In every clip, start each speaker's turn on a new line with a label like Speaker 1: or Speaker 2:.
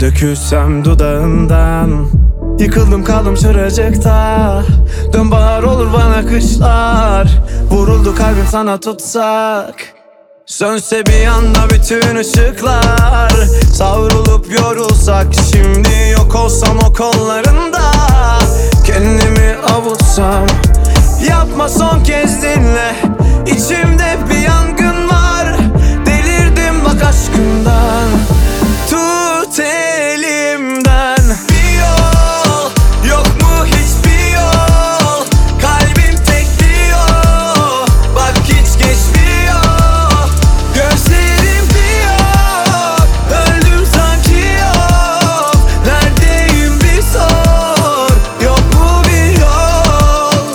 Speaker 1: Dökülsem dudağından, yıkıldım kaldım şuracıkta. Dön bahar olur bana kışlar, vuruldu kalbim sana tutsak. Sönse bir anda bütün ışıklar, savrulup yorulsak. Şimdi yok olsam o kollarında, kendimi avutsam. Yapma son kez dinle, içimde bir yangın var. Delirdim bak aşkından, tut elimden. Bir yol, yok mu hiçbir yol? Kalbim tek diyor, bak hiç geçmiyor. Gözlerim diyor, öldüm sanki yok. Neredeyim bir sor, yok mu bir yol?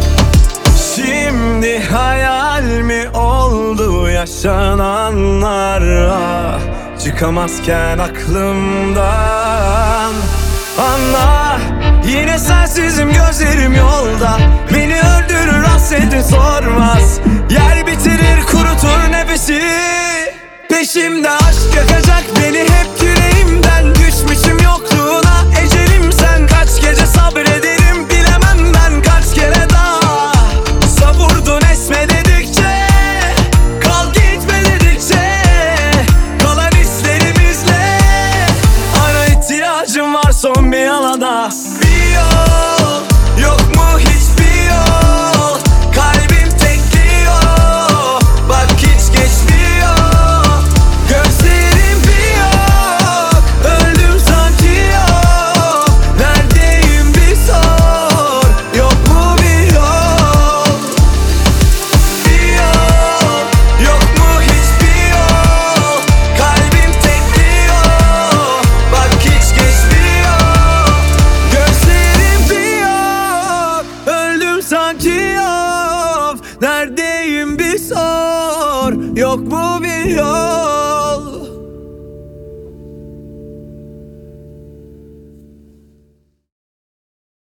Speaker 1: Şimdi hayal mi oldu yaşananlar? Çıkamazken aklımdan. Anla, yine sensizim gözlerim yolda. Beni öldürür hasretin sormaz. Yer bitirir kurutur nefesi. Peşimde aşk yakacak beni hep yüreğimden. Düşmüşüm yokluğuna ecelim sen. Kaç gece sabrederim bilemem ben kaç kere daha. Savurdun esme dedikçe, kal gitme dedikçe. Kalan hislerimizle ara ihtiyacım var son bir yalada. Bir yol, yok mu hiçbir yol? Kalbim tek diyor, bak hiç geçmiyor. Gözlerim bir yok, öldüm sanki yok. Neredeyim bir sor, yok mu bir yol? Bir yol, yok mu hiçbir yol? Kalbim tek diyor, bak hiç geçmiyor. Gözlerim bir yok, öldüm sanki yok. Neredeyim bir sor, yok mu bir yol?